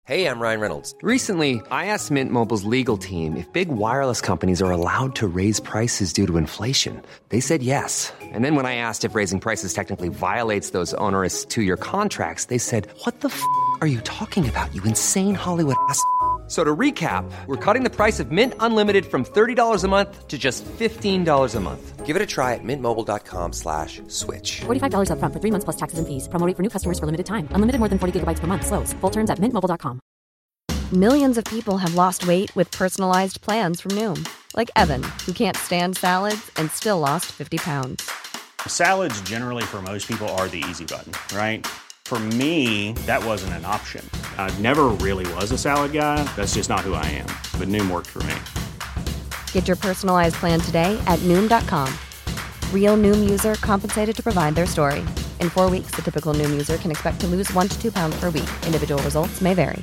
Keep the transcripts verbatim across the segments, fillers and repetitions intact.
Hey, I'm Ryan Reynolds. Recently, I asked Mint Mobile's legal team if big wireless companies are allowed to raise prices due to inflation. They said yes. And then when I asked if raising prices technically violates those onerous two-year contracts, they said, what the f*** are you talking about, you insane Hollywood ass f- So to recap, we're cutting the price of Mint Unlimited from thirty dollars a month to just fifteen dollars a month. Give it a try at mintmobile.com slash switch. forty-five dollars up front for three months plus taxes and fees. Promo rate for new customers for limited time. Unlimited more than forty gigabytes per month. Slows full terms at mint mobile dot com. Millions of people have lost weight with personalized plans from Noom. Like Evan, who can't stand salads and still lost fifty pounds. Salads generally for most people are the easy button, right? For me, that wasn't an option. I never really was a salad guy. That's just not who I am. But Noom worked for me. Get your personalized plan today at Noom dot com. Real Noom user compensated to provide their story. In four weeks, the typical Noom user can expect to lose one to two pounds per week. Individual results may vary.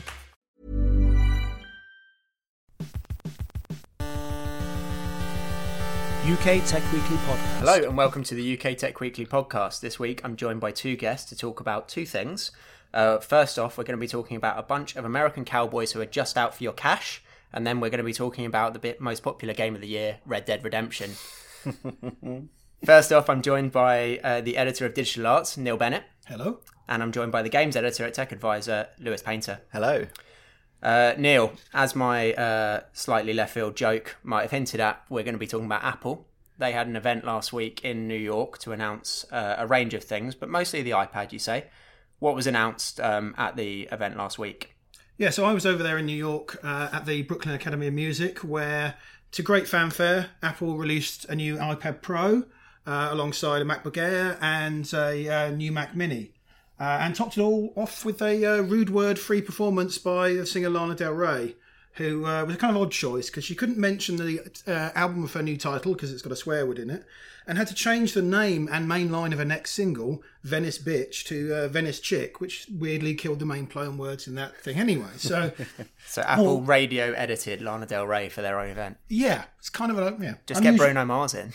U K Tech Weekly Podcast. Hello and welcome to the U K Tech Weekly Podcast. This week I'm joined by two guests to talk about two things. Uh, first off, we're going to be talking about a bunch of American cowboys who are just out for your cash. And then we're going to be talking about the bit most popular game of the year, Red Dead Redemption. First off, I'm joined by uh, the editor of Digital Arts, Neil Bennett. Hello. And I'm joined by the games editor at Tech Advisor, Lewis Painter. Hello. Uh, Neil, as my uh, slightly left field joke might have hinted at, we're going to be talking about Apple. They had an event last week in New York to announce uh, a range of things, but mostly the iPad, you say. What was announced um, at the event last week? Yeah, so I was over there in New York uh, at the Brooklyn Academy of Music, where, to great fanfare, Apple released a new iPad Pro uh, alongside a MacBook Air and a uh, new Mac Mini. Uh, and topped it all off with a uh, rude word free performance by the singer Lana Del Rey, who uh, was a kind of odd choice because she couldn't mention the uh, album of her new title because it's got a swear word in it, and had to change the name and main line of her next single, Venice Bitch, to uh, Venice Chick, which weirdly killed the main play on words in that thing anyway. So, so Apple oh, radio edited Lana Del Rey for their own event. Yeah, it's kind of a yeah. Just unusual. Get Bruno Mars in.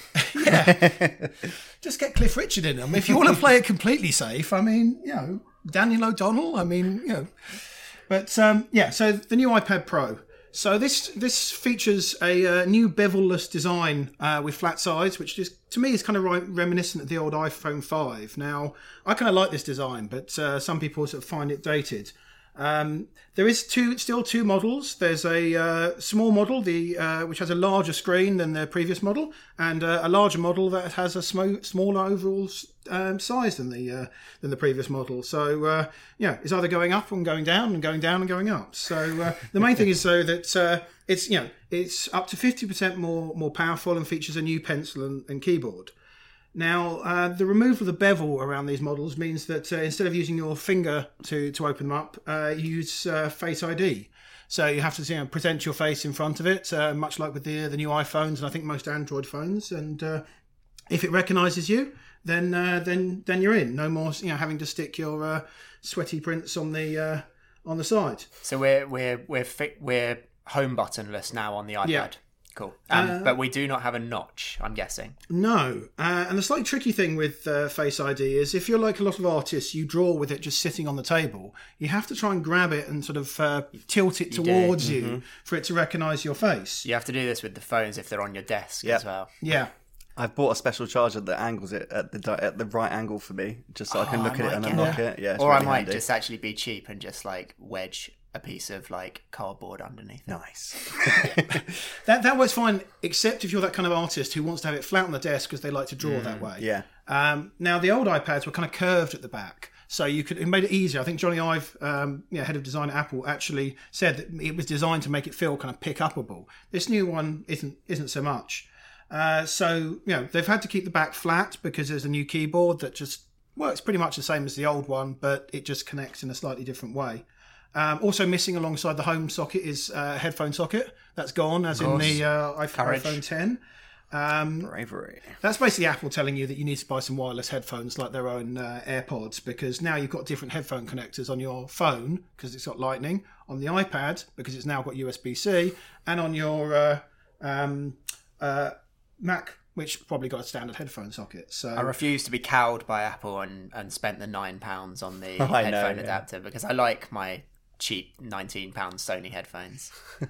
Yeah, just get Cliff Richard in them. If you want to play it completely safe, I mean, you know, Daniel O'Donnell. I mean, you know, but um, yeah. So the new iPad Pro. So this this features a uh, new bevel-less design uh, with flat sides, which is to me is kind of reminiscent of the old iPhone five. Now, I kind of like this design, but uh, some people sort of find it dated. Um, there is two, still two models. There's a uh, small model, the uh, which has a larger screen than the previous model, and uh, a larger model that has a sm- smaller overall um, size than the uh, than the previous model. So uh, yeah, it's either going up and going down, and going down and going up. So uh, the main thing is though that uh, it's you know it's up to fifty percent more more powerful and features a new pencil and, and keyboard. Now, uh, the removal of the bevel around these models means that uh, instead of using your finger to, to open them up, uh, you use uh, Face I D. So you have to you know, present your face in front of it, uh, much like with the the new iPhones and I think most Android phones. And uh, if it recognises you, then uh, then then you're in. No more you know having to stick your uh, sweaty prints on the uh, on the side. So we're we're we're fi- we're home buttonless now on the iPad. Yeah. Cool. Um, uh, but we do not have a notch, I'm guessing. No. Uh, and the slightly tricky thing with uh, Face I D is if you're like a lot of artists, you draw with it just sitting on the table. You have to try and grab it and sort of uh, tilt it you towards mm-hmm. you for it to recognise your face. You have to do this with the phones if they're on your desk yep. as well. Yeah. I've bought a special charger that angles it at the at the right angle for me, just so oh, I can look I at it and get unlock it. it. Yeah, or really I might handy. just actually be cheap and just like wedge a piece of like cardboard underneath it. Nice. that that works fine, except if you're that kind of artist who wants to have it flat on the desk because they like to draw mm, that way. Yeah. Um, now the old iPads were kind of curved at the back, so you could it made it easier. I think Johnny Ive, um, yeah, head of design at Apple, actually said that it was designed to make it feel kind of pick upable. This new one isn't isn't so much. Uh, so you know they've had to keep the back flat because there's a new keyboard that just works pretty much the same as the old one, but it just connects in a slightly different way. Um, also missing alongside the home socket is a headphone socket. That's gone, as in the uh, iPhone, iPhone ten. Um, Bravery. That's basically Apple telling you that you need to buy some wireless headphones like their own uh, AirPods, because now you've got different headphone connectors on your phone because it's got Lightning, on the iPad because it's now got U S B C, and on your uh, um, uh, Mac, which probably got a standard headphone socket. So I refuse to be cowed by Apple and, and spent the nine pounds on the I headphone know, adapter yeah. because I like my cheap nineteen pound Sony headphones.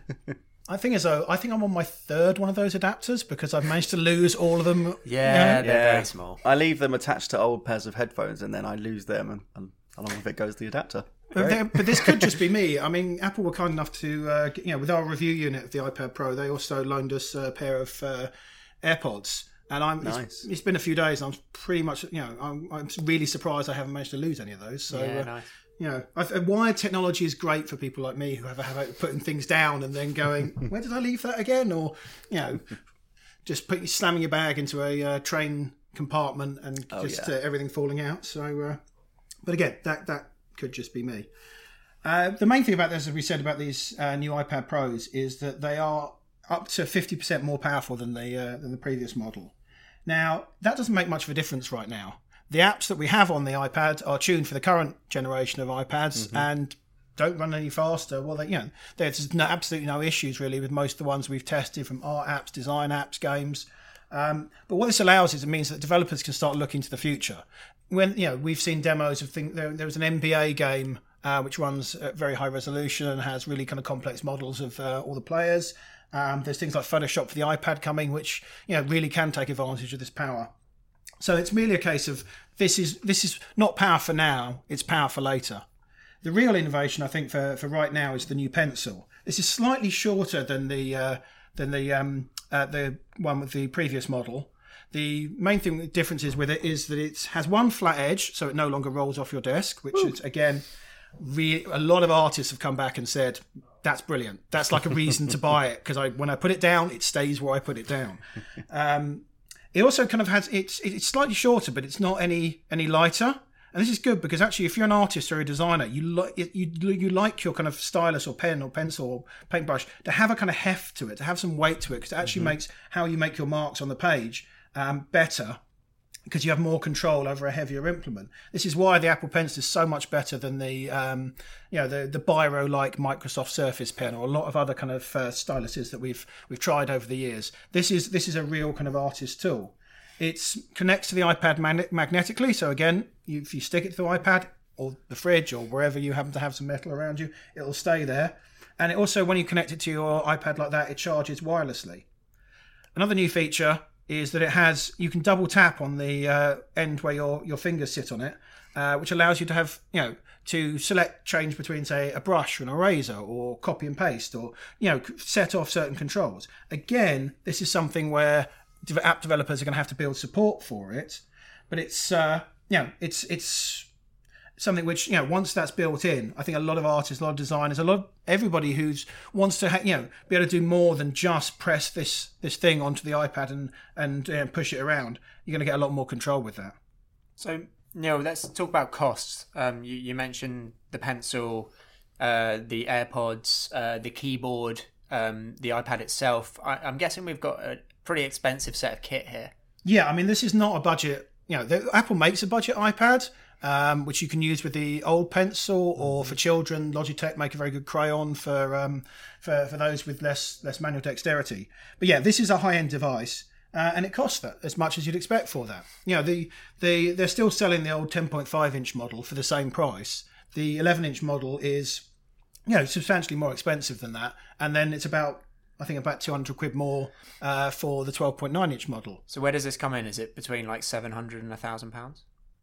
I think as though I think I'm on my third one of those adapters because I've managed to lose all of them. Yeah, you know? they're Yeah. very small. I leave them attached to old pairs of headphones, and then I lose them, and, and along with it goes the adapter. But, there- but this could just be me. I mean, Apple were kind enough to, uh, you know, with our review unit of the iPad Pro, they also loaned us a pair of uh, AirPods. And I'm. Nice. It's, it's been a few days. And I'm pretty much, you know, I'm, I'm really surprised I haven't managed to lose any of those. So, Yeah, uh, nice. you know, I, wired technology is great for people like me who have a habit of putting things down and then going, "Where did I leave that again?" Or, you know, just put, slamming your bag into a uh, train compartment and Oh, just yeah. uh, everything falling out. So, uh, but again, that that could just be me. Uh, the main thing about this, as we said about these uh, new iPad Pros, is that they are up to fifty percent more powerful than the uh, than the previous model. Now, that doesn't make much of a difference right now. The apps that we have on the iPad are tuned for the current generation of iPads Mm-hmm. and don't run any faster. Well, they, you know, there's no, absolutely no issues really with most of the ones we've tested, from art apps, design apps, games. Um, but what this allows is it means that developers can start looking to the future. When you know we've seen demos of things. There, there was an N B A game uh, which runs at very high resolution and has really kind of complex models of uh, all the players. Um, there's things like Photoshop for the iPad coming, which you know really can take advantage of this power. So it's merely a case of this is this is not power for now; it's power for later. The real innovation, I think, for, for right now is the new Pencil. This is slightly shorter than the uh, than the um, uh, the one with the previous model. The main thing, the difference is with it is that it has one flat edge, so it no longer rolls off your desk, which is again, re- a lot of artists have come back and said that's brilliant. That's like a reason to buy it because I when I put it down, it stays where I put it down. Um, it also kind of has it's it's slightly shorter, but it's not any any lighter. And this is good because actually, if you're an artist or a designer, you like you you like your kind of stylus or pen or pencil or paintbrush to have a kind of heft to it, to have some weight to it, because it actually Mm-hmm. makes how you make your marks on the page um, better, because you have more control over a heavier implement. This is why the Apple Pencil is so much better than the um, you know the the Biro-like Microsoft Surface Pen or a lot of other kind of uh, styluses that we've we've tried over the years. This is this is a real kind of artist tool. It connects to the iPad mag- magnetically. So again, you, if you stick it to the iPad or the fridge or wherever you happen to have some metal around you, it'll stay there. And it also, when you connect it to your iPad like that, it charges wirelessly. Another new feature is that it has, you can double tap on the uh, end where your, your fingers sit on it, uh, which allows you to have, you know, to select, change between, say, a brush and a razor or copy and paste or, you know, set off certain controls. Again, this is something where app developers are going to have to build support for it, but it's uh, you know it's it's something which, you know, once that's built in, I think a lot of artists, a lot of designers, a lot of everybody who's wants to ha- you know be able to do more than just press this this thing onto the iPad and and uh, push it around. You're going to get a lot more control with that. So, Neil, let's talk about costs. Um, you, you mentioned the Pencil, uh, the AirPods, uh, the keyboard, um, the iPad itself. I, I'm guessing we've got a pretty expensive set of kit here. Yeah, I mean, this is not a budget. You know, the, Apple makes a budget iPad, um, which you can use with the old Pencil, or for children, Logitech make a very good crayon for um, for for those with less less manual dexterity. But yeah, this is a high end device, uh, and it costs that as much as you'd expect for that. You know, the the they're still selling the old ten point five inch model for the same price. The eleven inch model is, you know, substantially more expensive than that, and then it's about, I think, about two hundred quid more uh, for the twelve point nine inch model. So where does this come in? Is it between like seven hundred and one thousand pounds?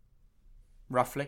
Roughly?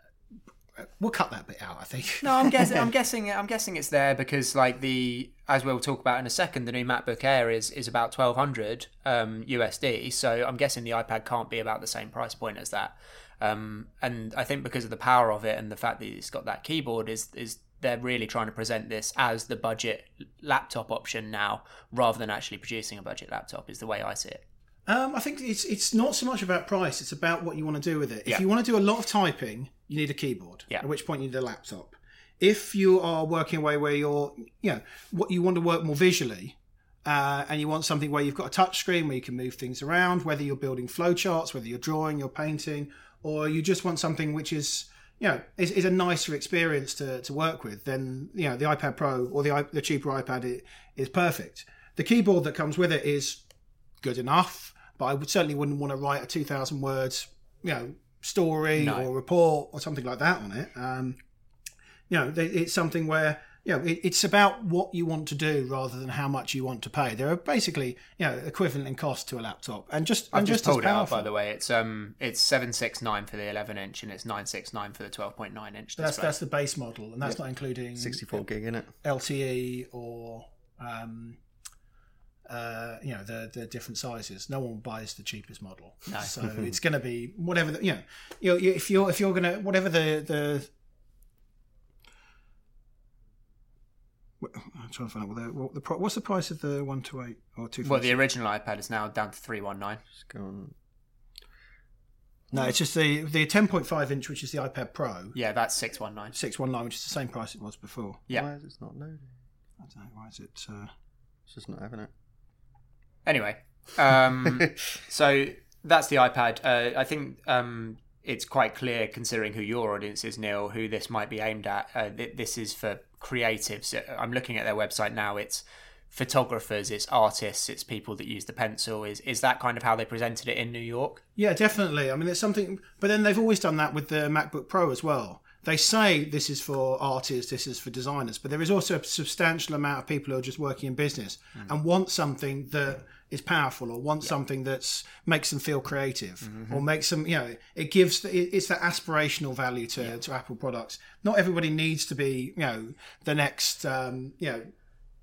We'll cut that bit out, I think. No, I'm guessing. I'm guessing. I'm guessing it's there because, like, the as we'll talk about in a second, the new MacBook Air is is about twelve hundred um, U S D. So I'm guessing the iPad can't be about the same price point as that. Um, and I think because of the power of it and the fact that it's got that keyboard, is is they're really trying to present this as the budget laptop option now, rather than actually producing a budget laptop. Is the way I see it. Um, I think it's it's not so much about price, it's about what you want to do with it. If Yeah. you want to do a lot of typing, you need a keyboard, Yeah. at which point you need a laptop. If you are working away where you're, you know, what you want to work more visually, uh, and you want something where you've got a touch screen where you can move things around, whether you're building flowcharts, whether you're drawing, you're painting, or you just want something which is, you know, is, is a nicer experience to, to work with, then, you know, the iPad Pro or the the cheaper iPad is, is perfect. The keyboard that comes with it is good enough, but I would certainly wouldn't want to write a two thousand words, you know, story No. or report or something like that on it. Um, you know, they, it's something where, you know, it, it's about what you want to do rather than how much you want to pay. They're basically, you know, equivalent in cost to a laptop, and just I've and just, just pulled as it powerful. out, by the way. It's um, it's seven six nine for the eleven inch, and it's nine six nine for the twelve point nine inch display. That's that's the base model, and that's not including sixty-four gig in it. L T E or um, uh, you know, the the different sizes. No one buys the cheapest model, No. so it's going to be whatever the, you know. You know, if you're if you're going to whatever the the I'm trying to find out what the, what the pro- what's the price of the one two eight or two. Well, the original iPad is now down to three one nine. Just go on. No, it's just the the ten point five inch, which is the iPad Pro, Yeah, that's six one nine. six one nine, which is the same price it was before. Yeah. Why is it not loading? I don't know why is it. Uh... It's just not having it. Anyway, um, so that's the iPad. Uh, I think um, it's quite clear, considering who your audience is, Neil, who this might be aimed at. Uh, th- this is for creatives. I'm looking at their website now. It's photographers, it's artists, it's people that use the pencil. Is is that kind of how they presented it in New York? Yeah, definitely. I mean, it's something, but then they've always done that with the MacBook Pro as well. They say this is for artists, this is for designers, but there is also a substantial amount of people who are just working in business mm. and want something that is powerful, or want yeah. something that's makes them feel creative, mm-hmm. or makes them, you know, it gives the, it's that aspirational value to, yeah. to Apple products. Not everybody needs to be, you know, the next, um, you know,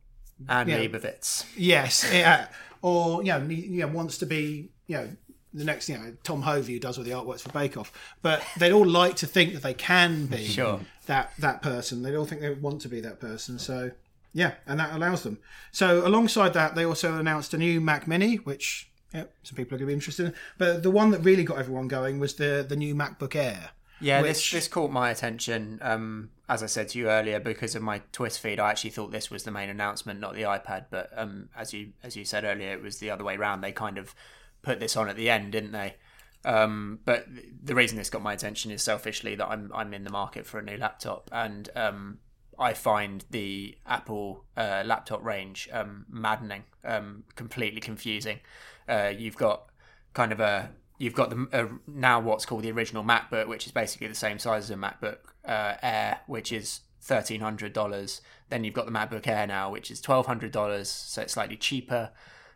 Anne you know, Leibovitz. Yes, yeah, or you know, you know, wants to be, you know, the next, you know, Tom Hovey, who does all the artworks for Bake Off. But they'd all like to think that they can be sure. that that person. They all think they want to be that person. So yeah, and that allows them. So alongside that, they also announced a new Mac Mini, which yeah, some people are going to be interested in. But the one that really got everyone going was the the new MacBook Air. Yeah, which... this this caught my attention. Um, as I said to you earlier, because of my Twitter feed, I actually thought this was the main announcement, not the iPad. But um, as you as you said earlier, it was the other way around. They kind of put this on at the end, didn't they? Um, but the reason this got my attention is selfishly that I'm I'm in the market for a new laptop, and um, I find the Apple uh, laptop range um, maddening, um, completely confusing. Uh, you've got kind of a You've got the uh, now what's called the original MacBook, which is basically the same size as a MacBook uh, Air, which is thirteen hundred dollars. Then you've got the MacBook Air now, which is twelve hundred dollars, so it's slightly cheaper.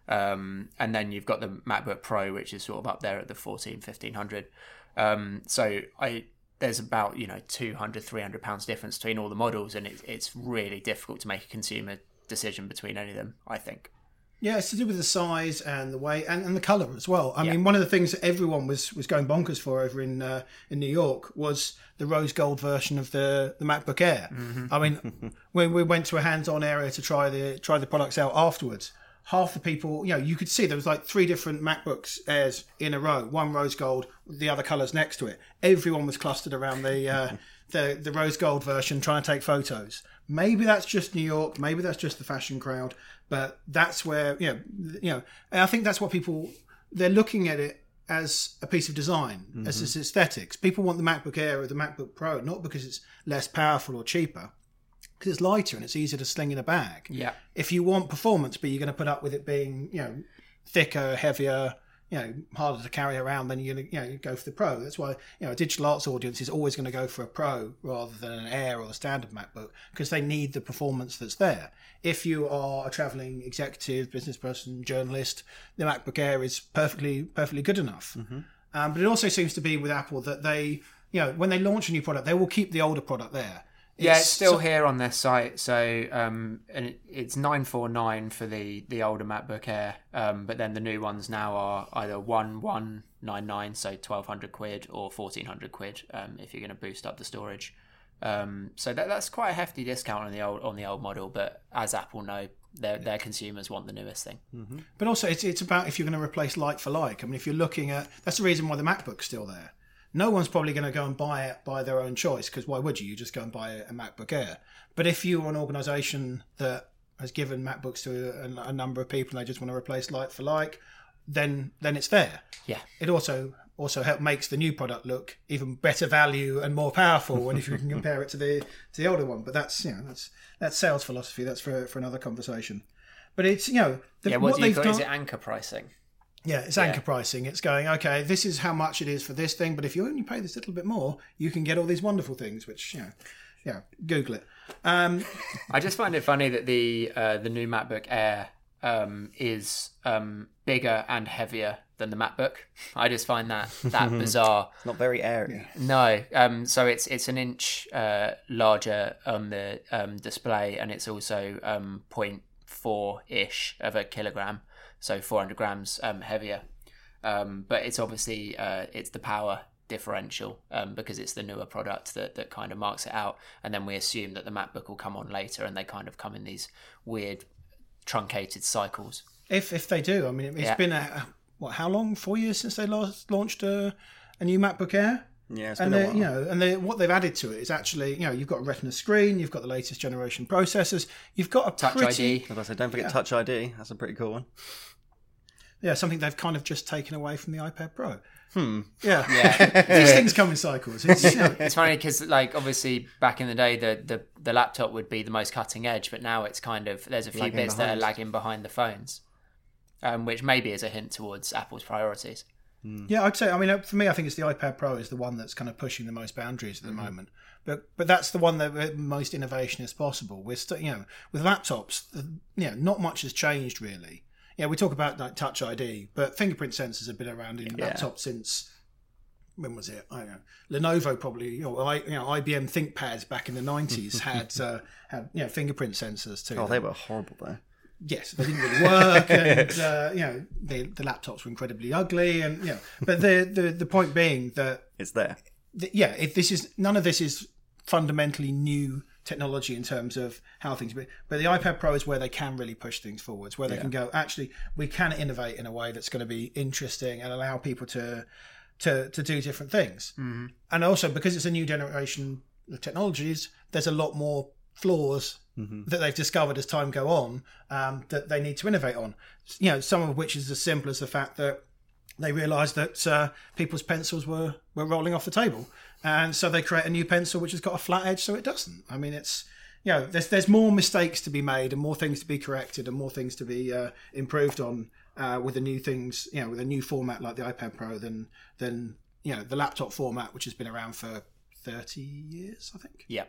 Um, and then you've got the MacBook Pro, which is sort of up there at the fourteen, fifteen hundred. Um, so I there's about, you know, two hundred, three hundred pounds difference between all the models, and it's it's really difficult to make a consumer decision between any of them, I think. Yeah, it's to do with the size and the weight and, and the colour as well. I yeah. mean, one of the things that everyone was, was going bonkers for over in uh, in New York was the rose gold version of the, the MacBook Air. Mm-hmm. I mean, when we went to a hands-on area to try the try the products out afterwards, half the people, you know, you could see there was like three different MacBooks Airs in a row, one rose gold, the other colours next to it. Everyone was clustered around the uh, the the rose gold version trying to take photos. Maybe that's just New York. Maybe that's just the fashion crowd. But that's where, you know, you know, and I think that's what people, they're looking at it as a piece of design, mm-hmm. as its aesthetics. People want the MacBook Air or the MacBook Pro, not because it's less powerful or cheaper, because it's lighter and it's easier to sling in a bag. Yeah. If you want performance, but you're going to put up with it being, you know, thicker, heavier, you know, harder to carry around, then you're going to, you know, you go for the Pro. That's why, you know, a digital arts audience is always going to go for a Pro rather than an Air or the standard MacBook, because they need the performance that's there. If you are a traveling executive, business person, journalist, the MacBook Air is perfectly, perfectly good enough. Mm-hmm. Um, but it also seems to be with Apple that they, you know, when they launch a new product, they will keep the older product there. Yeah, it's, it's still so, here on their site. So um, and it, it's nine forty-nine for the, the older MacBook Air, um, but then the new ones now are either one one nine nine, so twelve hundred quid, or fourteen hundred quid um, if you're going to boost up the storage. Um, so that, that's quite a hefty discount on the old on the old model. But as Apple know, their their consumers want the newest thing. Mm-hmm. But also, it's it's about if you're going to replace like for like. I mean, if you're looking at, that's the reason why the MacBook's still there. No one's probably going to go and buy it by their own choice, because why would you? You just go and buy a MacBook Air. But if you're an organisation that has given MacBooks to a, a number of people and they just want to replace like for like, then then it's there. Yeah. It also also help makes the new product look even better value and more powerful when if you can compare it to the to the older one. But that's, you know, that's that's sales philosophy. That's for for another conversation. But it's, you know, the, yeah. What, what do you they've call, done, is it anchor pricing? Yeah, it's anchor yeah. pricing. It's going, okay, this is how much it is for this thing, but if you only pay this little bit more, you can get all these wonderful things, which, you know, yeah, Google it. Um, I just find it funny that the uh, the new MacBook Air um, is um, bigger and heavier than the MacBook. I just find that that bizarre. It's not very airy. No, um, so it's it's an inch uh, larger on the um, display, and it's also um, zero point four ish of a kilogram, so four hundred grams um, heavier. Um, but it's obviously uh, it's the power differential um, because it's the newer product that, that kind of marks it out, and then we assume that the MacBook will come on later, and they kind of come in these weird truncated cycles. If if they do, I mean, it's Yeah. been a, what? How long? Four years since they last launched a, a new MacBook Air. Yeah, it's and been a they, while. you know, and they, what they've added to it is actually, you know, you've got a Retina screen, you've got the latest generation processors, you've got a Touch pretty, I D. As I said, don't forget Touch I D. That's a pretty cool one. yeah, something they've kind of just taken away from the iPad Pro. Hmm. Yeah, Yeah. these things come in cycles. It's, you know, It's funny because, like, obviously back in the day, the, the, the laptop would be the most cutting edge, but now it's kind of there's a few Lagging bits that are behind. lagging behind the phones, um, which maybe is a hint towards Apple's priorities. Yeah, I'd say. I mean, for me, I think it's the iPad Pro is the one that's kind of pushing the most boundaries at the Mm-hmm. moment. But but that's the one that the most innovation is possible. We're still, you know, with laptops, the- you know, not much has changed really. Yeah, we talk about like Touch I D, but fingerprint sensors have been around in Yeah. laptops since. When was it? I don't know. Lenovo probably, you know, I, you know I B M ThinkPads back in the nineties had uh, had you know fingerprint sensors too. Oh, they were horrible though. Yes, they didn't really work, and uh, you know the the laptops were incredibly ugly, and you know. But the the, the point being that It's there. th- yeah, if this is none of this is fundamentally new technology in terms of how things be, but the iPad Pro is where they can really push things forwards, where they can go. Actually, we can innovate in a way that's going to be interesting and allow people to to to do different things. Mm-hmm. And also because it's a new generation of technologies, there's a lot more flaws mm-hmm. that they've discovered as time go on um, that they need to innovate on. You know, some of which is as simple as the fact that they realised that uh, people's pencils were, were rolling off the table, and so they create a new pencil which has got a flat edge so it doesn't. I mean, it's you know, there's there's more mistakes to be made and more things to be corrected and more things to be uh, improved on uh, with the new things, you know, with a new format like the iPad Pro than than you know the laptop format which has been around for thirty years, I think. Yeah.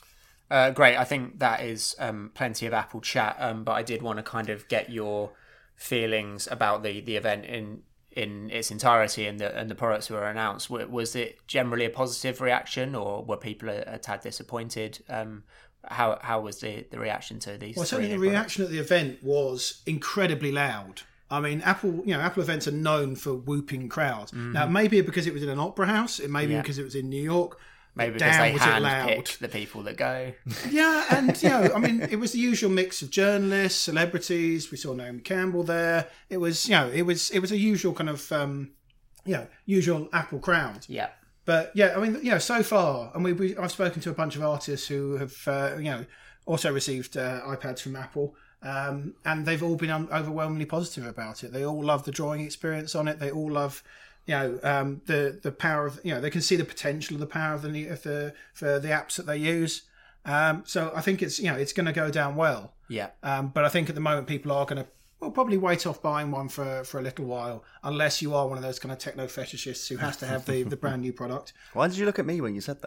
Uh, great. I think that is um, plenty of Apple chat, um, but I did want to kind of get your feelings about the, the event in in its entirety and the and the products that were announced. W- Was it generally a positive reaction, or were people a, a tad disappointed? Um, how how was the, the reaction to these? Well, three certainly the new products? reaction at the event was incredibly loud. I mean, Apple, you know, Apple events are known for whooping crowds. Mm-hmm. Now, maybe because it was in an opera house, it may be Yeah. because it was in New York. Maybe because Damn, they was it loud. handpick the people that go. Yeah, and you know, I mean, it was the usual mix of journalists, celebrities. We saw Naomi Campbell there. It was, you know, it was it was a usual kind of, um, you know, usual Apple crowd. Yeah. But yeah, I mean, you know, so far, and we, we I've spoken to a bunch of artists who have, uh, you know, also received uh, iPads from Apple, um, and they've all been um, overwhelmingly positive about it. They all love the drawing experience on it. They all love, you know, um, the the power of, you know, they can see the potential of the power of the of the for the apps that they use. Um, so I think it's, you know, it's going to go down well. Yeah. Um, but I think at the moment people are going to, well, probably wait off buying one for, for a little while, unless you are one of those kind of techno fetishists who has to have the, the brand new product. Why did you look at me when you said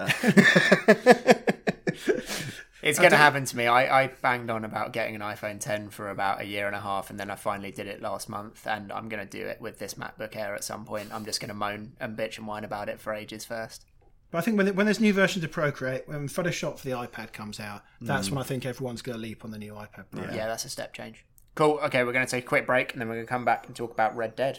that? It's going to happen to me. I, I banged on about getting an iPhone ten for about a year and a half, and then I finally did it last month, and I'm going to do it with this MacBook Air at some point. I'm just going to moan and bitch and whine about it for ages first. But I think when when there's new versions of Procreate, when Photoshop for the iPad comes out, that's when I think everyone's going to leap on the new iPad Pro. Yeah. that's a step change. Cool. Okay, we're going to take a quick break, and then we're going to come back and talk about Red Dead.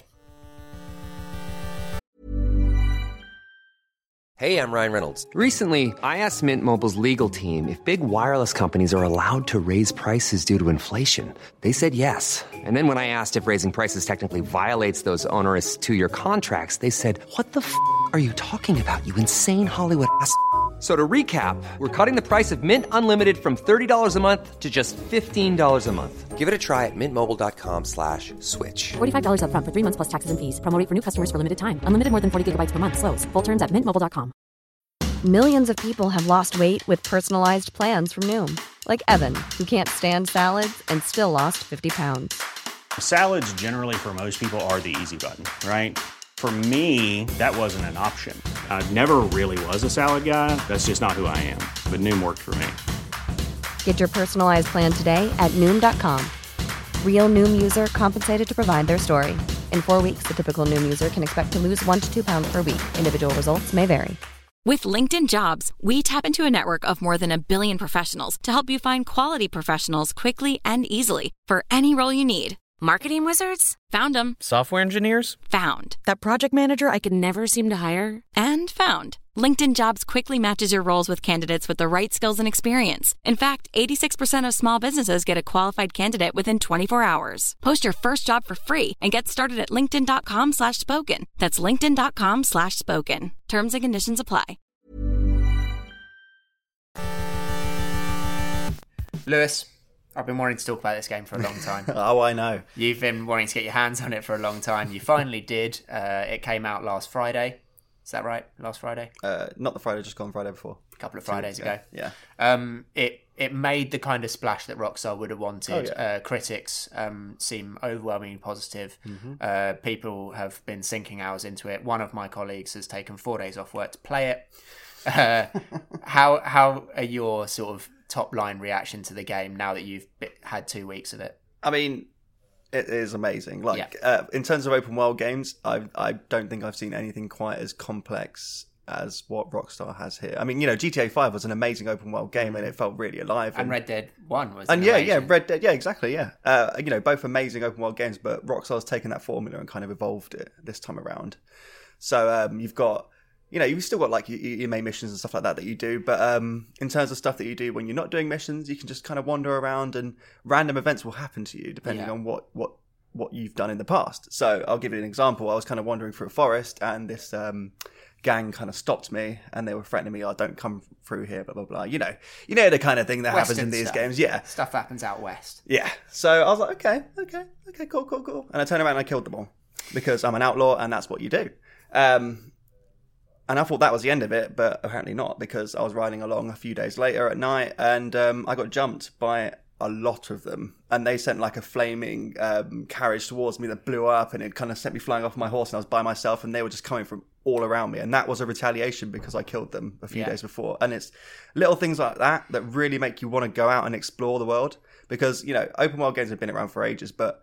Hey, I'm Ryan Reynolds. Recently, I asked Mint Mobile's legal team if big wireless companies are allowed to raise prices due to inflation. They said yes. And then when I asked if raising prices technically violates those onerous two-year contracts, they said, "What the f*** are you talking about, you insane Hollywood ass f- So to recap, we're cutting the price of Mint Unlimited from thirty dollars a month to just fifteen dollars a month. Give it a try at mintmobile.com slash switch. forty-five dollars up front for three months plus taxes and fees. Promo rate for new customers for limited time. Unlimited more than forty gigabytes per month. Slows full terms at mint mobile dot com. Millions of people have lost weight with personalized plans from Noom, like Evan, who can't stand salads and still lost fifty pounds. Salads generally for most people are the easy button, right? For me, that wasn't an option. I never really was a salad guy. That's just not who I am. But Noom worked for me. Get your personalized plan today at Noom dot com. Real Noom user compensated to provide their story. In four weeks, the typical Noom user can expect to lose one to two pounds per week. Individual results may vary. With LinkedIn Jobs, we tap into a network of more than a billion professionals to help you find quality professionals quickly and easily for any role you need. Marketing wizards? Found them. Software engineers? Found. That project manager I could never seem to hire? And found. LinkedIn Jobs quickly matches your roles with candidates with the right skills and experience. In fact, eighty-six percent of small businesses get a qualified candidate within twenty-four hours. Post your first job for free and get started at linkedin.com slash spoken. That's linkedin.com slash spoken. Terms and conditions apply. Lewis, I've been wanting to talk about this game for a long time. Oh, I know. You've been wanting to get your hands on it for a long time. You finally did. Uh, it came out last Friday. Is that right? Last Friday? Uh, not the Friday, just gone Friday before. A couple of Fridays ago. Yeah. Um, it it made the kind of splash that Rockstar would have wanted. Oh, yeah. uh, critics um, seem overwhelmingly positive. Mm-hmm. Uh, people have been sinking hours into it. One of my colleagues has taken four days off work to play it. Uh, how how are your sort of top line reaction to the game now that you've had two weeks of it? I mean, it is amazing. Like yeah. uh, in terms of open world games, I I don't think I've seen anything quite as complex as what Rockstar has here. I mean, you know, G T A five was an amazing open world game, and it felt really alive. And, and Red Dead one was. And yeah, amazing. yeah, Red Dead, yeah, exactly, yeah. Uh, you know, both amazing open world games, but Rockstar's taken that formula and kind of evolved it this time around. So um, you've got. You know, you've still got like your, your main missions and stuff like that that you do, but um, in terms of stuff that you do when you're not doing missions, you can just kind of wander around and random events will happen to you depending yeah. on what, what what you've done in the past. So I'll give you an example. I was kind of wandering through a forest and this um, gang kind of stopped me and they were threatening me, oh, don't come through here, blah, blah, blah. You know, you know the kind of thing that Western happens in these stuff. games. Yeah. Stuff happens out west. Yeah. So I was like, okay, okay, okay, cool, cool, cool. And I turned around and I killed them all because I'm an outlaw and that's what you do. Um And I thought that was the end of it, but apparently not, because I was riding along a few days later at night and um, I got jumped by a lot of them. And they sent like a flaming um, carriage towards me that blew up and it kind of sent me flying off my horse and I was by myself and they were just coming from all around me. And that was a retaliation because I killed them a few yeah. days before. And it's little things like that that really make you want to go out and explore the world. Because, you know, open world games have been around for ages, but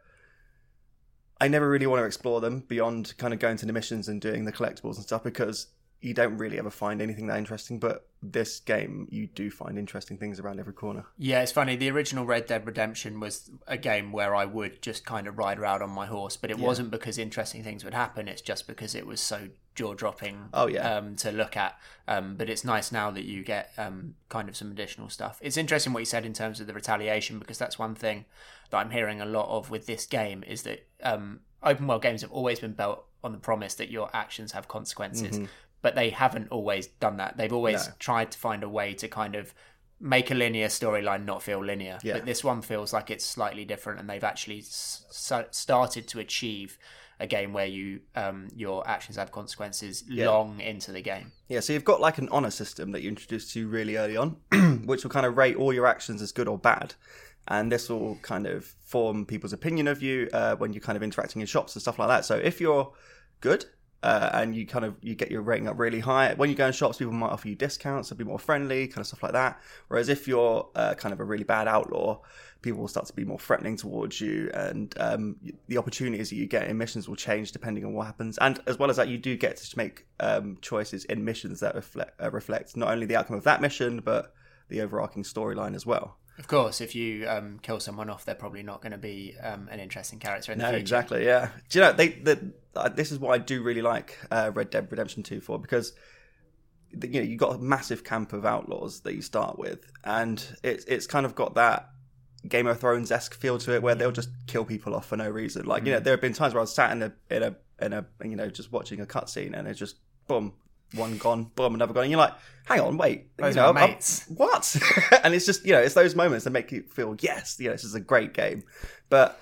I never really want to explore them beyond kind of going to the missions and doing the collectibles and stuff because you don't really ever find anything that interesting, but this game, you do find interesting things around every corner. Yeah, it's funny. The original Red Dead Redemption was a game where I would just kind of ride around on my horse, but it yeah. wasn't because interesting things would happen. It's just because it was so jaw-dropping oh, yeah. um, to look at. Um, but it's nice now that you get um, kind of some additional stuff. It's interesting what you said in terms of the retaliation, because that's one thing that I'm hearing a lot of with this game is that um, open world games have always been built on the promise that your actions have consequences. Mm-hmm. But they haven't always done that. They've always no. tried to find a way to kind of make a linear storyline not feel linear. Yeah. But this one feels like it's slightly different, and they've actually s- started to achieve a game where you um, your actions have consequences yeah. long into the game. Yeah, so you've got like an honor system that you introduced to really early on, which will kind of rate all your actions as good or bad. And this will kind of form people's opinion of you uh, when you're kind of interacting in shops and stuff like that. So if you're good... Uh, and you kind of you get your rating up really high. When you go in shops, people might offer you discounts and be more friendly, kind of stuff like that. Whereas if you're uh, kind of a really bad outlaw, people will start to be more threatening towards you, and um, the opportunities that you get in missions will change depending on what happens. And as well as that, you do get to make um, choices in missions that reflect, uh, reflect not only the outcome of that mission, but the overarching storyline as well. Of course, if you um, kill someone off, they're probably not going to be um, an interesting character in the no, future. Exactly, yeah. Do you know, they, the, uh, this is what I do really like uh, Red Dead Redemption two for, because you know, you've got a massive camp of outlaws that you start with, and it's it's kind of got that Game of Thrones-esque feel to it, where they'll just kill people off for no reason. Like, you know, there have been times where I was sat in a, in a, in a you know, just watching a cutscene, and it's just, boom, one gone, boom, another gone. And you're like, hang on, wait. Those you know, are my mates. I'm, what? And it's just, you know, it's those moments that make you feel, yes, you know, this is a great game. But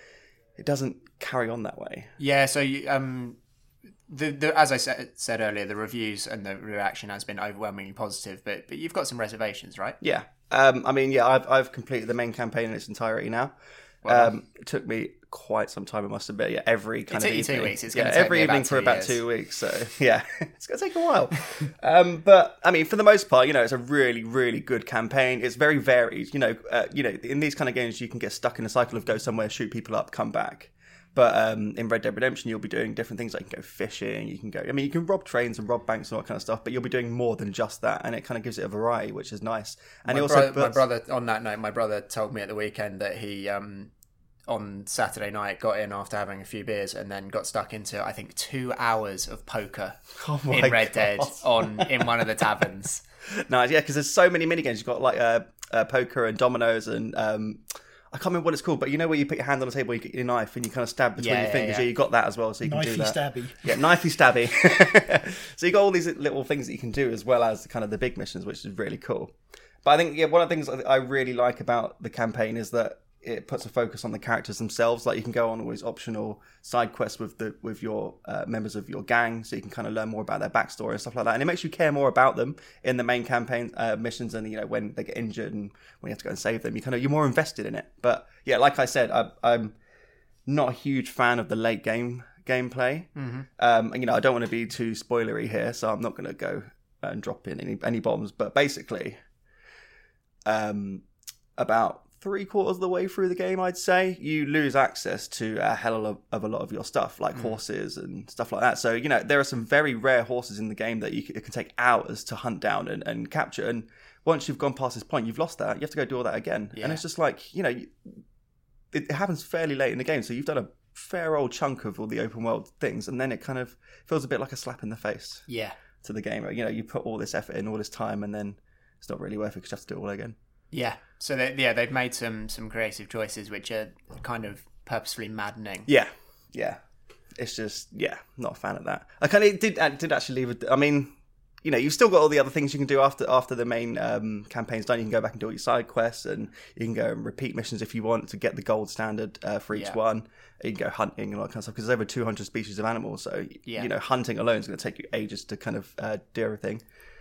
it doesn't carry on that way. Yeah, so you, um, the, the as I said, said earlier, the reviews and the reaction has been overwhelmingly positive, but but you've got some reservations, right? Yeah. Um, I mean, yeah, I've I've completed the main campaign in its entirety now. Wow. Um, it took me quite some time, I must admit. Yeah, every kind It of took you evening. two weeks. It's yeah, gonna take every me about evening for two about years. two weeks. So yeah, it's gonna take a while. um, but I mean, for the most part, you know, it's a really, really good campaign. It's very varied. You know, uh, you know, in these kind of games, you can get stuck in a cycle of go somewhere, shoot people up, come back. But um, in Red Dead Redemption, you'll be doing different things. Like you can go fishing, you can go. I mean, you can rob trains and rob banks and all that kind of stuff. But you'll be doing more than just that, and it kind of gives it a variety, which is nice. And my, it also bro- my puts- brother, on that note, my brother told me at the weekend that he, um, on Saturday night, got in after having a few beers and then got stuck into, I think, two hours of poker Oh my in Red God. Dead on in one of the taverns. Nice, yeah, because there's so many mini games. You've got like uh, uh, poker and dominoes and. Um, I can't remember what it's called, but you know where you put your hand on the table, you get your knife, and you kind of stab between Yeah, your yeah, fingers. yeah. Yeah, you got that as well, so you can do Knifey that. stabby. Yeah, knifey stabby. So you got all these little things that you can do as well as kind of the big missions, which is really cool. But I think yeah, one of the things I really like about the campaign is that it puts a focus on the characters themselves. Like you can go on all these optional side quests with the with your uh, members of your gang, so you can kind of learn more about their backstory and stuff like that. And it makes you care more about them in the main campaign uh, missions, and you know when they get injured and when you have to go and save them, you kind of you're more invested in it. But yeah, like I said, I, I'm not a huge fan of the late game gameplay. Mm-hmm. Um, and you know I don't want to be too spoilery here, so I'm not going to go and drop in any any bombs. But basically, um, about three quarters of the way through the game, I'd say, you lose access to a hell of, of a lot of your stuff, like mm. horses and stuff like that. So, you know, there are some very rare horses in the game that you can, it can take hours to hunt down and, and capture. And once you've gone past this point, you've lost that. You have to go do all that again. Yeah. And it's just like, you know, it happens fairly late in the game. So you've done a fair old chunk of all the open world things. And then it kind of feels a bit like a slap in the face yeah. to the game. You know, you put all this effort in, all this time, and then it's not really worth it because you have to do it all again. Yeah, so they, yeah, they've made some some creative choices which are kind of purposefully maddening. Yeah, yeah. It's just yeah, not a fan of that. I kind of did I did actually leave. A, I mean, you know, you've still got all the other things you can do after after the main um, campaign's done. You can go back and do all your side quests, and you can go and repeat missions if you want to get the gold standard uh, for each Yeah. one. You can go hunting and all that kind of stuff because there's over two hundred species of animals. So Yeah. you know, hunting alone is going to take you ages to kind of uh, do everything.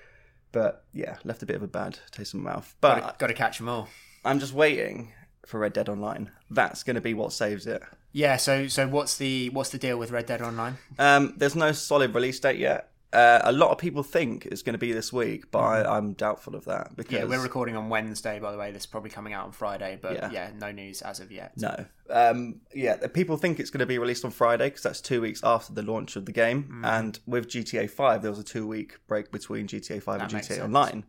But yeah, left a bit of a bad taste in my mouth. But Got to, got to catch them all. I'm just waiting for Red Dead Online. That's going to be what saves it. Yeah, so so what's the what's the deal with Red Dead Online? Um, there's no solid release date yet. Uh, a lot of people think it's going to be this week, but I, I'm doubtful of that because Yeah, we're recording on Wednesday, by the way. This is probably coming out on Friday, but yeah, Yeah. no news as of yet. no. Um, yeah, people think it's going to be released on Friday because that's two weeks after the launch of the game. Mm. And with G T A five, there was a two-week break between G T A five That and makes G T A sense. Online.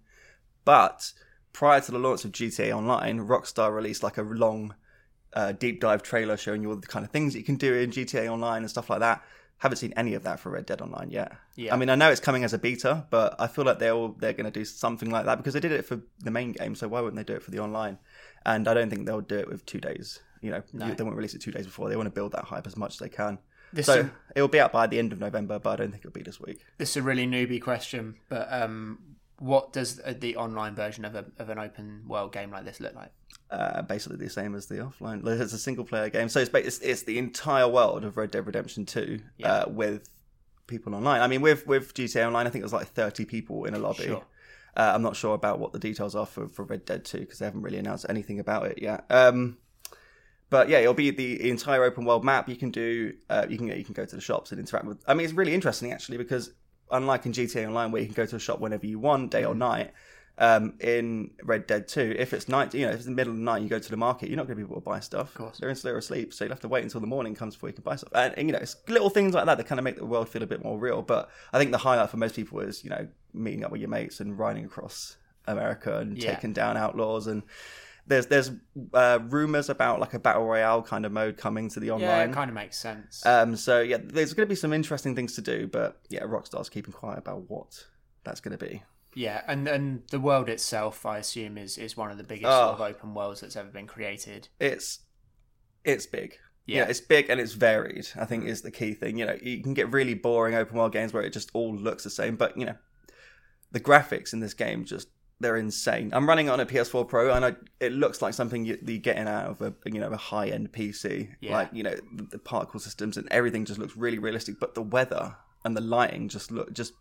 But prior to the launch of G T A Online, Rockstar released like a long uh, deep dive trailer showing you all the kind of things that you can do in G T A Online and stuff like that. Haven't seen any of that for Red Dead Online yet. Yeah. I mean, I know it's coming as a beta, but I feel like they're all, they're going to do something like that because they did it for the main game, so why wouldn't they do it for the online? And I don't think they'll do it with two days. You know, No. they won't release it two days before. They want to build that hype as much as they can. This so is- it'll be out by the end of November, but I don't think it'll be this week. This is a really newbie question, but um, what does the online version of a, of an open world game like this look like? Uh, basically the same as the offline. It's a single player game, so it's ba- it's, it's the entire world of Red Dead Redemption two Yeah. uh, with people online. I mean, with with G T A Online, I think there's like thirty people in a lobby. Sure. Uh, I'm not sure about what the details are for, for Red Dead two because they haven't really announced anything about it yet. Um, but yeah, it'll be the entire open world map. You can do, uh, you can you can go to the shops and interact with. I mean, it's really interesting actually because unlike in G T A Online where you can go to a shop whenever you want, day or night. Um, in Red Dead two, if it's night, you know, if it's in the middle of the night, you go to the market, you're not going to be able to buy stuff. Of course. They're in or asleep, so you'll have to wait until the morning comes before you can buy stuff. And, and you know, it's little things like that that kind of make the world feel a bit more real. But I think the highlight for most people is, you know, meeting up with your mates and riding across America and Yeah. taking down outlaws. And there's there's uh, rumors about like a battle royale kind of mode coming to the online. Yeah, it kind of makes sense. Um, so yeah, there's going to be some interesting things to do, but yeah, Rockstar's keeping quiet about what that's going to be. Yeah, and, and the world itself, I assume, is, is one of the biggest Oh. sort of open worlds that's ever been created. It's it's big. Yeah. Yeah, it's big and it's varied, I think is the key thing. You know, you can get really boring open world games where it just all looks the same, but you know, the graphics in this game just they're insane. I'm running it on a P S four Pro and I, it looks like something you, you're getting out of a you know a high end P C. Yeah. Like you know the, the particle systems and everything just looks really realistic, but the weather and the lighting just look just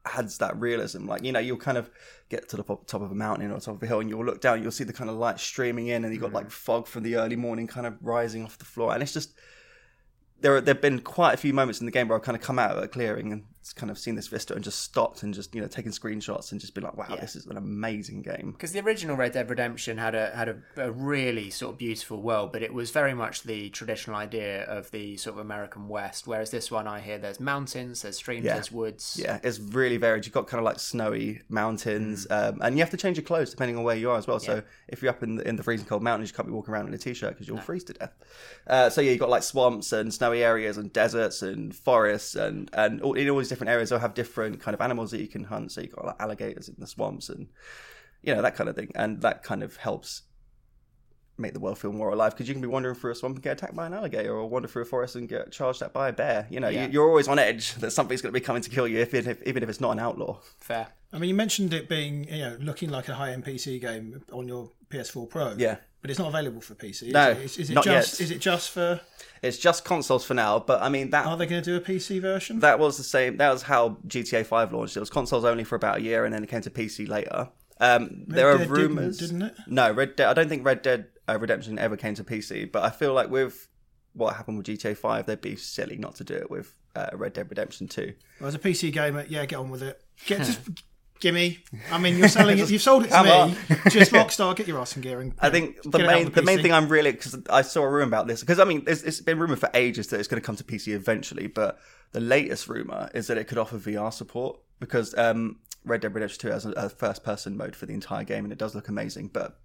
adds that realism. Like, you know, you'll kind of get to the top of a mountain or top of a hill and you'll look down, you'll see the kind of light streaming in, and you've got like fog from the early morning kind of rising off the floor. And it's just, there there have been quite a few moments in the game where I've kind of come out of a clearing and kind of seen this vista and just stopped and just, you know, taken screenshots and just been like, wow, yeah. this is an amazing game. Because the original Red Dead Redemption had a had a, a really sort of beautiful world, but it was very much the traditional idea of the sort of American West, whereas this one, I hear there's mountains, there's streams, yeah. there's woods. Yeah, it's really varied. You've got kind of like snowy mountains, mm. um, and you have to change your clothes depending on where you are as well. Yeah. So if you're up in the, in the freezing cold mountains, you can't be walking around in a t-shirt because you'll no. freeze to death. Uh, so yeah, you've got like swamps and snowy areas and deserts and forests, and, and all, in all these different areas they'll have different kind of animals that you can hunt. So you've got like alligators in the swamps and, you know, that kind of thing. And that kind of helps make the world feel more alive, because you can be wandering through a swamp and get attacked by an alligator, or wander through a forest and get charged at by a bear. You know, yeah. you're always on edge that something's going to be coming to kill you, if, it, if even if it's not an outlaw. Fair. I mean, you mentioned it being, you know, looking like a high-end P C game on your P S four Pro. Yeah. But it's not available for P C. Is no, it? Is, is it not just, yet. Is it just for? It's just consoles for now. But I mean, that are they going to do a P C version? That was the same. That was how G T A five launched. It was consoles only for about a year, and then it came to P C later. Um, there are Dead rumors, didn't, didn't it? No, Red Dead. I don't think Red Dead uh, Redemption ever came to P C. But I feel like with what happened with G T A five, they'd be silly not to do it with uh, Red Dead Redemption two. Well, as a P C gamer, yeah, get on with it. Get just. Gimme. I mean, you're selling it. You've sold it to me. On. Just Rockstar, get your ass in gear. And, I think the main the, the main thing I'm really, because I saw a rumor about this, because I mean, it's, it's been rumored for ages that it's going to come to P C eventually, but the latest rumor is that it could offer V R support, because um, Red Dead Redemption two has a, a first person mode for the entire game, and it does look amazing. But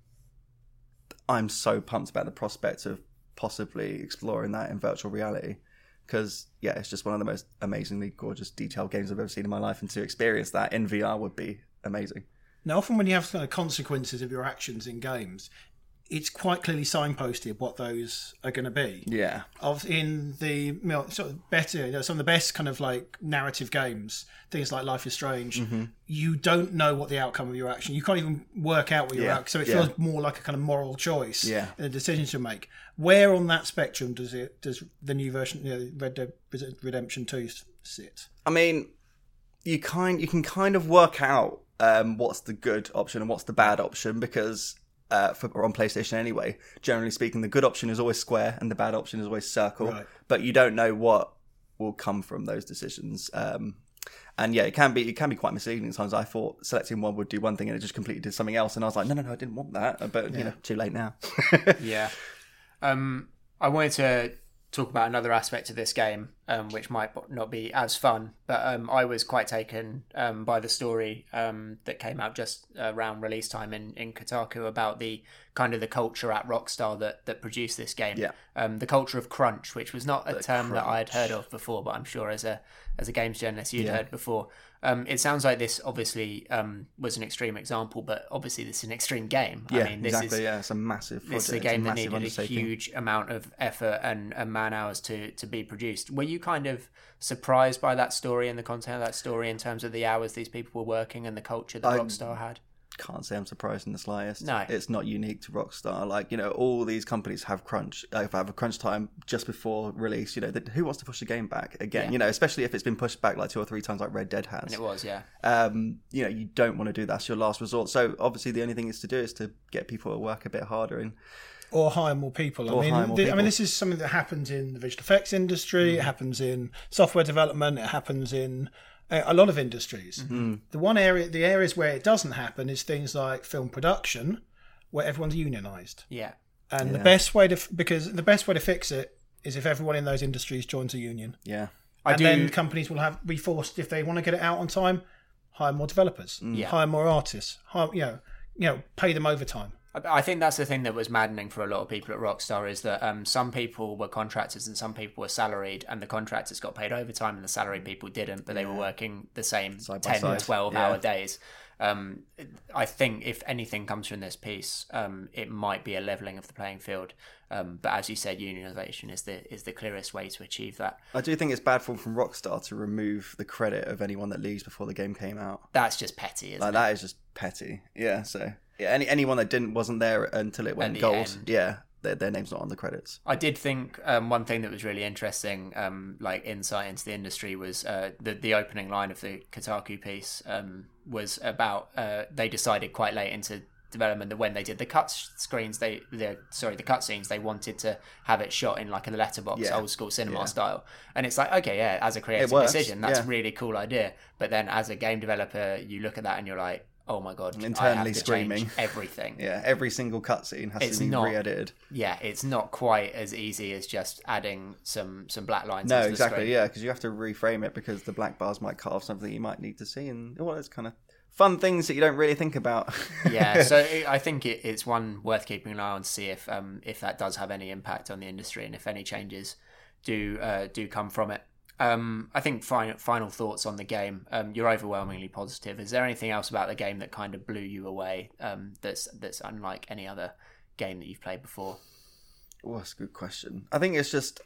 I'm so pumped about the prospect of possibly exploring that in virtual reality. Because, yeah, it's just one of the most amazingly gorgeous, detailed games I've ever seen in my life. And to experience that in V R would be amazing. Now, often when you have kind of consequences of your actions in games, it's quite clearly signposted what those are going to be. Yeah. Of in the you know, sort of better, you know, some of the best kind of like narrative games, things like Life is Strange, mm-hmm. you don't know what the outcome of your action. You can't even work out what your yeah. outcome. So it yeah. feels more like a kind of moral choice. Yeah. And a decision to make. Where on that spectrum does it does the new version, you know, Red Dead Redemption two sit? I mean, you kind you can kind of work out um, what's the good option and what's the bad option, because. Uh, for, or on PlayStation anyway, generally speaking, the good option is always square and the bad option is always circle. Right. But you don't know what will come from those decisions. Um, and yeah, it can be it can be quite misleading. Sometimes I thought selecting one would do one thing and it just completely did something else, and I was like, no, no, no, I didn't want that. But yeah. you know, too late now. yeah. Um, I wanted to talk about another aspect of this game, um, which might not be as fun, but um, I was quite taken um, by the story um, that came out just around release time in, in Kotaku about the kind of the culture at Rockstar that, that produced this game. Yeah. Um, the culture of crunch, which was not a the term crunch. that I had heard of before, but I'm sure as a as a games journalist you'd yeah. heard before. Um, it sounds like this obviously um, was an extreme example, but obviously this is an extreme game. Yeah, I mean, this exactly. Is, yeah, it's a massive project. This is a game a that needed a undertaking. huge amount of effort and, and man hours to, to be produced. Were you kind of surprised by that story and the content of that story in terms of the hours these people were working and the culture that I Rockstar had? Can't say I'm surprised in the slightest. No. It's not unique to Rockstar. Like, you know, all these companies have crunch, uh, have a crunch time just before release. You know, that, who wants to push the game back again? Yeah. You know, especially if it's been pushed back like two or three times like Red Dead has. And it was, yeah. Um, you know, you don't want to do that. That's your last resort. So obviously the only thing is to do is to get people to work a bit harder and or hire more people. Or I mean, hire more the, people. I mean, this is something that happens in the visual effects industry. Mm. It happens in software development. It happens in a lot of industries. Mm-hmm. The one area, the areas where it doesn't happen is things like film production, where everyone's unionized. Yeah. And yeah. the best way to, because the best way to fix it is if everyone in those industries joins a union. Yeah. I and do... then companies will have be forced, if they want to get it out on time, hire more developers, Yeah. hire more artists, hire, you know, you know, pay them overtime. I think that's the thing that was maddening for a lot of people at Rockstar is that um, some people were contractors and some people were salaried, and the contractors got paid overtime and the salaried people didn't, but they were working the same Side by ten, side. twelve Yeah. hour days. Um, I think if anything comes from this piece, um, it might be a levelling of the playing field. Um, but as you said, unionisation is the is the clearest way to achieve that. I do think it's bad form from Rockstar to remove the credit of anyone that leaves before the game came out. That's just petty, isn't Like it? that is just petty. Yeah, so yeah, any anyone that didn't wasn't there until it went the gold. end. Yeah, their, their name's not on the credits. I did think um, one thing that was really interesting, um, like insight into the industry, was uh, the the opening line of the Kotaku piece um, was about uh, they decided quite late into development that when they did the cut screens, they the sorry the cutscenes, they wanted to have it shot in like a letterbox, Yeah. old school cinema Yeah. style. And it's like, okay, yeah, as a creative works, decision, that's yeah. a really cool idea. But then as a game developer, you look at that and you're like, oh my god, I Internally have to screaming. change everything. Yeah, every single cutscene has It's to be not- re-edited. Yeah, it's not quite as easy as just adding some some black lines. No, into the exactly, screen. yeah, because you have to reframe it because the black bars might cut off something you might need to see, and all those kind of fun things that you don't really think about. Yeah, so it, I think it, it's one worth keeping an eye on to see if um if that does have any impact on the industry and if any changes do uh, do come from it. Um, I think final final thoughts on the game. Um, you're overwhelmingly positive. Is there anything else about the game that kind of blew you away? Um, that's that's unlike any other game that you've played before. Oh, that's a good question. I think it's just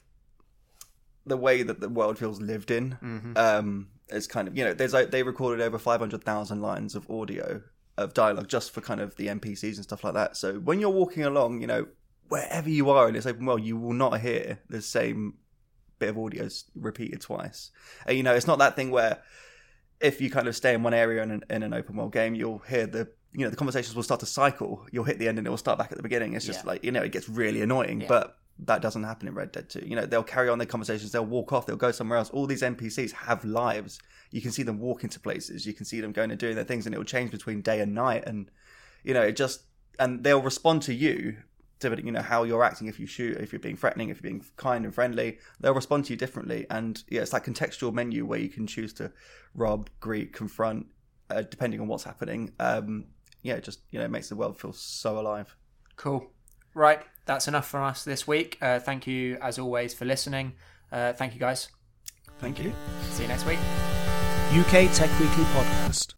the way that the world feels lived in. Mm-hmm. Um, it's kind of, you know, there's like, they recorded over five hundred thousand lines of audio of dialogue just for kind of the N P Cs and stuff like that. So when you're walking along, you know, wherever you are in this open world, you will not hear the same bit of audio repeated twice. And, you know, it's not that thing where if you kind of stay in one area in an, in an open world game, you'll hear the, you know, the conversations will start to cycle. You'll hit the end and it will start back at the beginning. It's just Yeah. like, you know, it gets really annoying, Yeah. but that doesn't happen in Red Dead two. You know, they'll carry on their conversations, they'll walk off, they'll go somewhere else. All these N P Cs have lives. You can see them walk into places, you can see them going and doing their things, and it will change between day and night. And, you know, it just, and they'll respond to you, to, you know, how you're acting, if you shoot, if you're being threatening, if you're being kind and friendly, they'll respond to you differently. And yeah, it's that contextual menu where you can choose to rob, greet, confront, uh, depending on what's happening. Um, yeah, it just, you know, it makes the world feel so alive. Cool. Right, that's enough for us this week. Uh, thank you, as always, for listening. Uh, thank you, guys. Thank you. See you next week. U K Tech Weekly Podcast.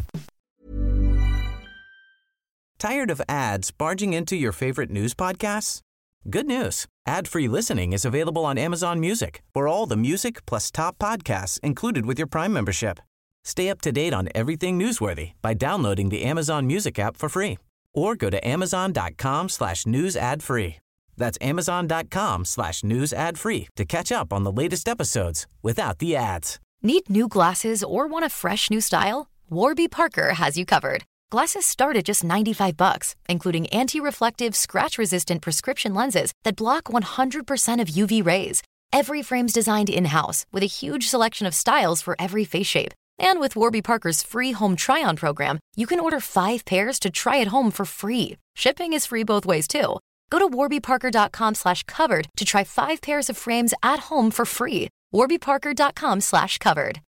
Tired of ads barging into your favorite news podcasts? Good news. Ad-free listening is available on Amazon Music for all the music plus top podcasts included with your Prime membership. Stay up to date on everything newsworthy by downloading the Amazon Music app for free or go to amazon.com slash news ad free. That's amazon.com slash news ad free to catch up on the latest episodes without the ads. Need new glasses or want a fresh new style? Warby Parker has you covered. Glasses start at just ninety-five bucks, including anti-reflective, scratch-resistant prescription lenses that block one hundred percent of U V rays. Every frame's designed in-house with a huge selection of styles for every face shape. And with Warby Parker's free home try-on program, you can order five pairs to try at home for free. Shipping is free both ways, too. Go to warbyparker.com slash covered to try five pairs of frames at home for free. warbyparker.com slash covered.